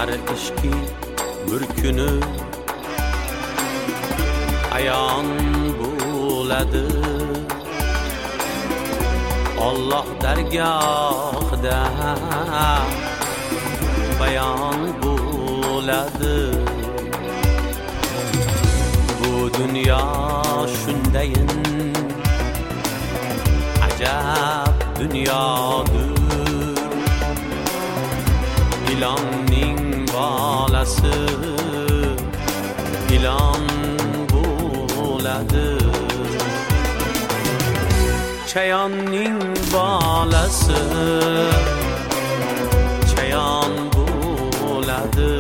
har ishki bir kuni ayon bo'ladi. Alloh dargohida bayon bo'ladi. Bu dunyo shundayin ajab dunyodir. Ilonning bolasi ilon bo'ladi. Chayonning bolasi chayon bo'ladi.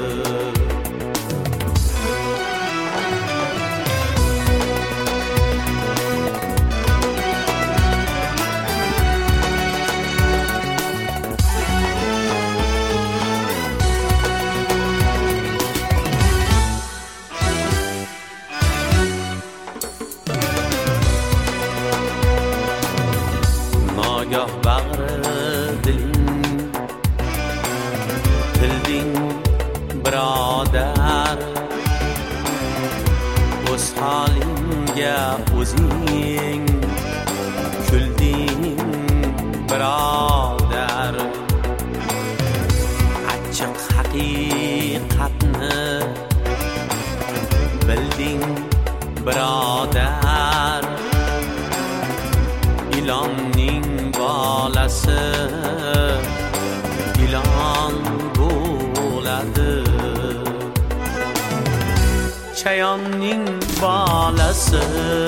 Nagah bag'ri diling tilding birodar. O'z holingga o'zing kulding birodar. Achchiq haqiqatni bilding birodar. Ilonning bolasi ilon bo'ladi. Chayonning bolasi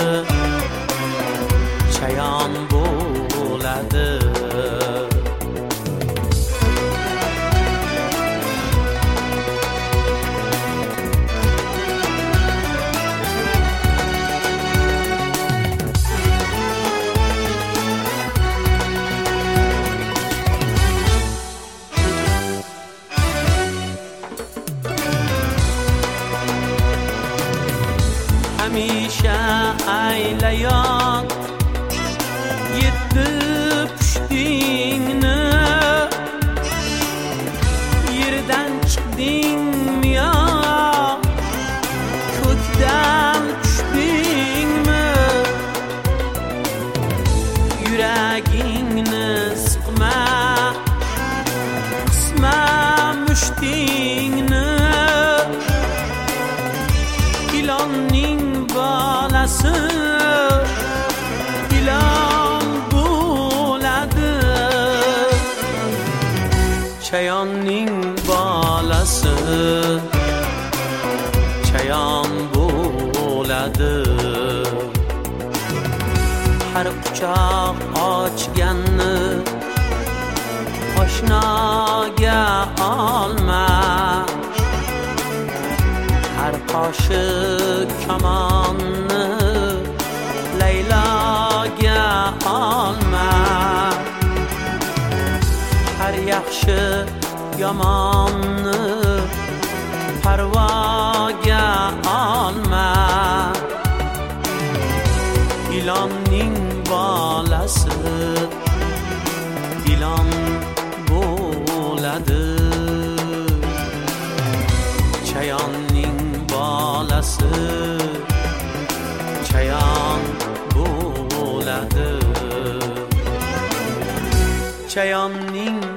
chayon bo'ladi. Hamisha aylayot yetti pushdingni. Yerdan chiqdingmi yo ko'kdan tushdingmi? Yuragingni siqma qisma mushtingni. Ilonning bolasi ilon bo'ladi. Chayonning bolasi chayon bo'ladi. Har quchoq ochganni oshnoga olma. Har qoshiq kamonni Layloga olma. Har yaxshi yomonni parvoga olma. Ilonning bolasi ilon bo'ladi. Chayonning bolasi chayon bo'ladi. Chayonning